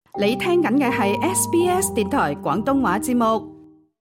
你聽緊嘅係 SBS 電台廣東話節目。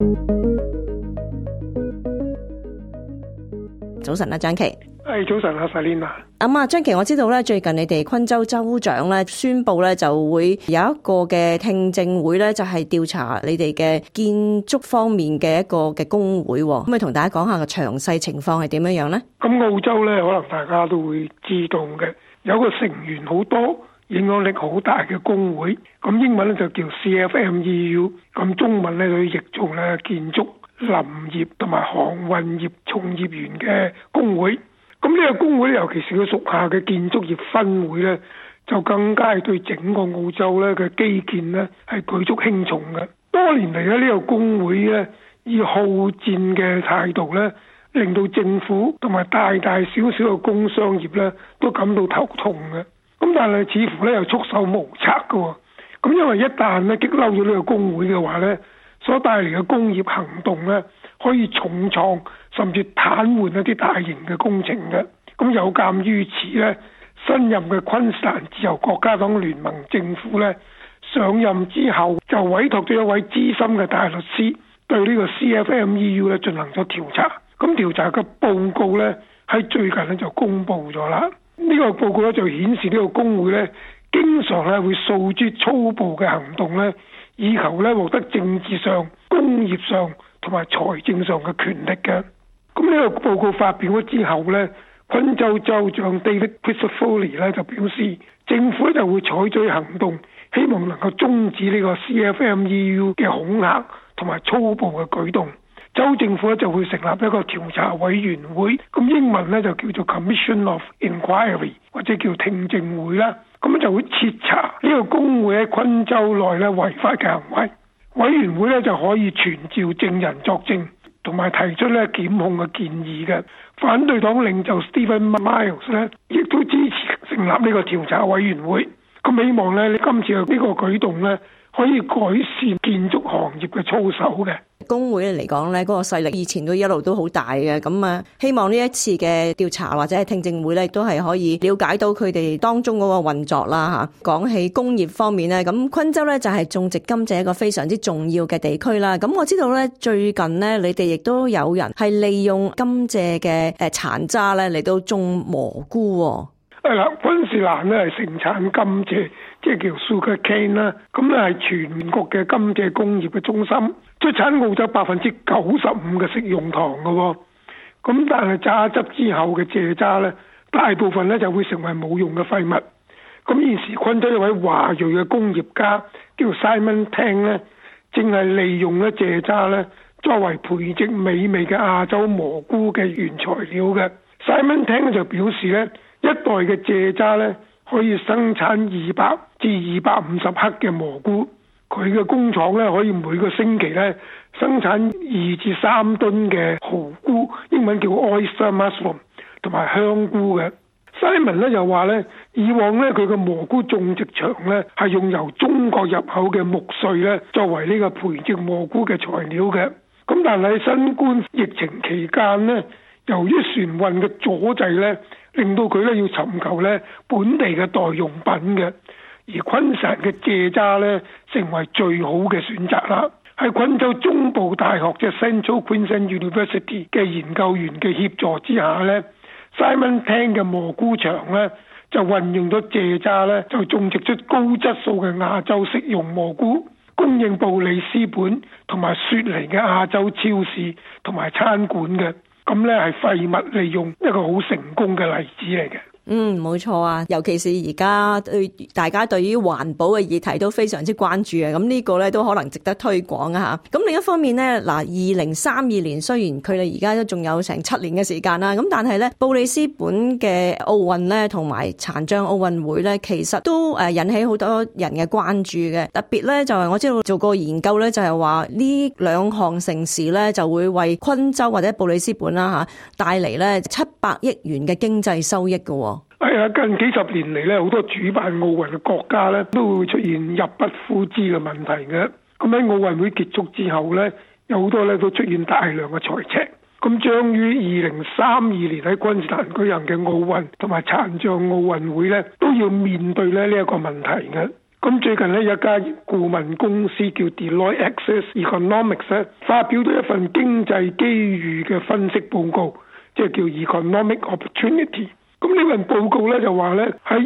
早晨啊，張琪。 早晨啊，Selina。 張琪，我知道咧，最近你哋昆州州長咧宣布咧，就會有一個嘅聽證會咧，就係調查你哋嘅建築方面嘅一個嘅工會，可唔可以同大家講下個詳細情況係點樣樣咧？ 咁澳洲咧，可能大家都會知道嘅，有個成員好多、影響力好大嘅工會，咁英文咧就叫 CFMEU， 咁中文咧佢譯做咧建築、林業同埋航運業從業員嘅工會。咁呢個工會尤其是佢屬下嘅建築業分會咧，就更加係對整個澳洲咧嘅基建咧係舉足輕重嘅。多年嚟咧，呢個工會咧以好戰嘅態度咧，令到政府同埋大大小小嘅工商業咧都感到頭痛嘅。咁但係似乎咧又束手無策嘅。咁因為一旦咧激嬲咗呢個工會嘅話咧，所帶嚟嘅工業行動咧，可以重創甚至癱瘓一啲大型嘅工程嘅。咁有鑑於此咧，新任嘅昆士蘭自由國家黨聯盟政府咧上任之後，就委託咗一位資深嘅大律師對呢個 CFMEU 咧進行咗調查。咁調查嘅報告咧喺最近咧就公布咗啦。呢個報告咧就顯示呢個工會咧經常咧會訴諸粗暴嘅行動咧，以求咧獲得政治上、工業上同埋財政上嘅權力嘅。咁呢個報告發表咗之後咧，昆州州長 David Crisafulli 咧就表示，政府就會採取行動，希望能夠終止呢個 CFMEU 嘅恐嚇同埋粗暴嘅舉動。州政府咧就會成立一個調查委員會，咁英文咧就叫做 Commission of Inquiry 或者叫聽證會啦。咁就會徹查呢個工會喺昆州內咧違法嘅行為。委員會咧就可以傳召證人作證，同埋提出咧檢控嘅建議嘅。反對黨領袖 Stephen Miles 咧亦都支持成立呢個調查委員會。咁希望咧今次嘅呢個舉動咧可以改善建築行業嘅操守嘅。 工會嚟講咧，嗰個勢力以前都一路都好大嘅，咁希望呢一次嘅調查或者係聽證會咧，都係可以了解到佢哋當中嗰個運作啦嚇。講起工業方面咧，咁昆州咧就係種植甘蔗一個非常之重要嘅地區啦。咁我知道咧，最近咧你哋亦都有人係利用甘蔗嘅殘渣咧嚟到種蘑菇喎。 係啦，昆士蘭咧係盛產甘蔗，即係叫 sugar cane 啦。咁咧係全國嘅甘蔗工業嘅中心，出產澳洲95%嘅食用糖嘅喎。咁但係榨汁之後嘅蔗渣咧，大部分咧就會成為冇用嘅廢物。咁現時昆州一位華裔嘅工業家叫 Simon Tang 咧，正係利用咧蔗渣咧作為培植美味嘅亞洲蘑菇嘅原材料嘅。Simon Tang 就表示咧，一袋嘅蔗渣咧可以生產200至250克嘅蘑菇，佢嘅工廠咧可以每個星期咧生產2至3噸嘅蠔菇，英文叫 oyster mushroom， 同埋香菇嘅。Simon 咧又話咧，以往咧佢嘅蘑菇種植場咧係用由中國入口嘅木碎咧作為呢個培植蘑菇嘅材料嘅。咁但係喺新冠疫情期間咧，由於船運嘅阻滯咧，令到佢咧要尋求咧本地嘅代用品嘅，而昆士蘭嘅蔗渣咧成為最好嘅選擇啦。喺昆州中部大學嘅 Central Queensland University 嘅研究員嘅協助之下咧，Simon Tang 嘅蘑菇場咧就運用咗蔗渣咧，就種植出高質素嘅亞洲食用蘑菇，供應布里斯本同埋雪梨嘅亞洲超市同埋餐館嘅。咁咧係廢物利用一個好成功嘅例子嚟嘅。 冇錯啊，尤其是而家大家對於環保嘅議題都非常之關注啊，咁呢個咧都可能值得推廣啊嚇。咁另一方面咧，2032年雖然距離而家都仲有成7年嘅時間啦，咁但係咧布里斯本嘅奧運咧同埋殘障奧運會咧，其實都引起好多人嘅關注嘅。特別咧就係我知道做過研究咧，就係話呢兩項盛事咧就會為昆州或者布里斯本啦嚇帶嚟咧700億元嘅經濟收益嘅喎。 係啊，近幾十年嚟咧，好多主辦奧運嘅國家咧，都會出現入不敷支嘅問題嘅。咁喺奧運會結束之後咧，有好多咧都出現大量嘅財赤。咁將於2032年喺昆士蘭舉行嘅奧運同埋殘障奧運會咧，都要面對咧呢一個問題嘅。 咁最近呢，有一家顧問公司叫 Deloitte Access Economics 咧，發表咗一份經濟機遇嘅分析報告，即係叫 Economic Opportunity。咁呢份報告咧就話咧，喺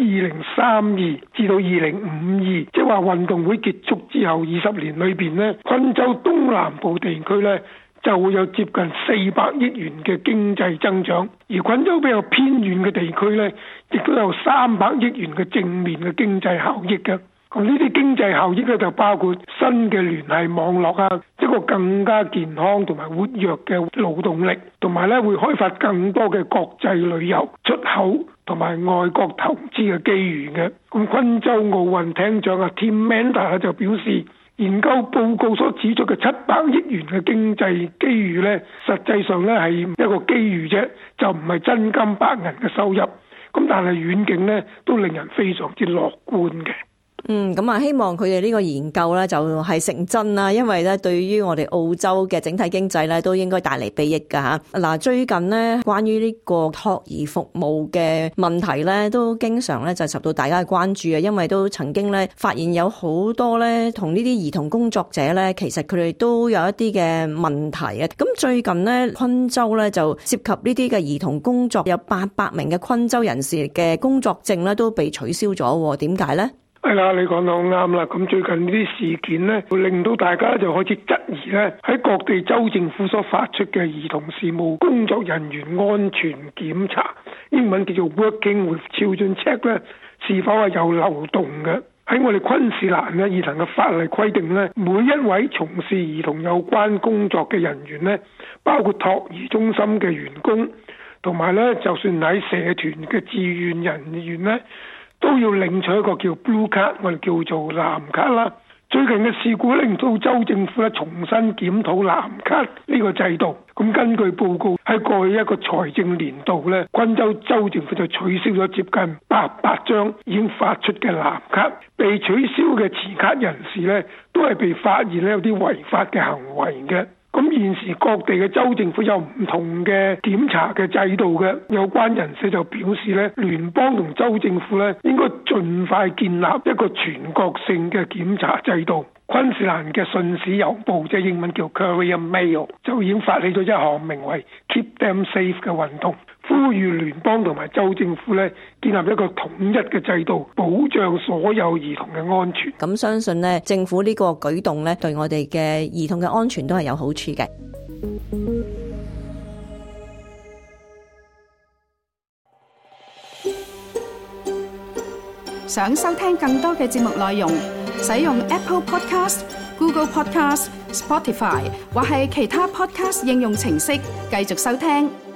2032至到2052，即係話運動會結束之後20年裏邊咧，昆州東南部地區咧就會有接近400億元嘅經濟增長，而昆州比較偏遠嘅地區咧，亦都有300億元嘅正面嘅經濟效益嘅。咁呢啲經濟效益咧就包括新嘅聯繫網絡啊，一個更加健康同埋活躍嘅勞動力，同埋咧會開發更多嘅國際旅遊出口同埋外國投資嘅機遇嘅。咁昆州奧運廳長啊 Tim Manda 就表示，研究報告所指出嘅700億元嘅經濟機遇咧，實際上咧係一個機遇啫，就唔係真金白銀嘅收入。咁但係遠景咧都令人非常之樂觀嘅。 咁啊，希望佢哋呢個研究咧就係成真啦，因為咧對於我哋澳洲嘅整體經濟咧都應該帶嚟裨益噶吓。嗱，最近呢，關於呢個托兒服務嘅問題咧，都經常咧就受到大家嘅關注啊，因為都曾經咧發現有好多咧同呢啲兒童工作者咧，其實佢哋都有一啲嘅問題啊。咁最近呢，昆州咧就涉及呢啲嘅兒童工作，有800名嘅昆州人士嘅工作證咧都被取消咗，點解咧？ 係啦，你講得好啱啦。咁最近呢啲事件呢，會令到大家就開始質疑呢，喺各地州政府所發出嘅兒童事務工作人員安全檢查，英文叫做 Working with Children Check 呢，是否係有漏洞嘅？喺我哋昆士蘭呢，現行嘅法例規定呢，每一位從事兒童有關工作嘅人員呢，包括托兒中心嘅員工，同埋呢，就算喺社團嘅志願人員呢，都要領取一個叫 Blue Card， 我哋叫做藍卡啦。最近嘅事故令到州政府咧重新檢討藍卡呢個制度。咁根據報告，喺過去一個財政年度咧，昆州州政府就取消咗接近800張已經發出嘅藍卡。被取消嘅持卡人士咧，都係被發現咧有啲違法嘅行為嘅。咁現時各地嘅州政府有唔同嘅檢查嘅制度嘅，有關人士就表示咧，聯邦同州政府咧應該盡快建立一個全國性嘅檢查制度。昆士蘭嘅信使郵報，即係英文叫 Courier Mail， 就已經發起咗一項名為 Keep Them Safe 嘅運動，呼籲聯邦同埋州政府咧建立一個統一嘅制度，保障所有兒童嘅安全。 咁相信咧，政府呢個舉動咧，對我哋嘅兒童嘅安全都係有好處嘅。 想收聽更多嘅節目內容，使用 Apple Podcast、Google Podcast、Spotify 或係其他 Podcast 應用程式繼續收聽。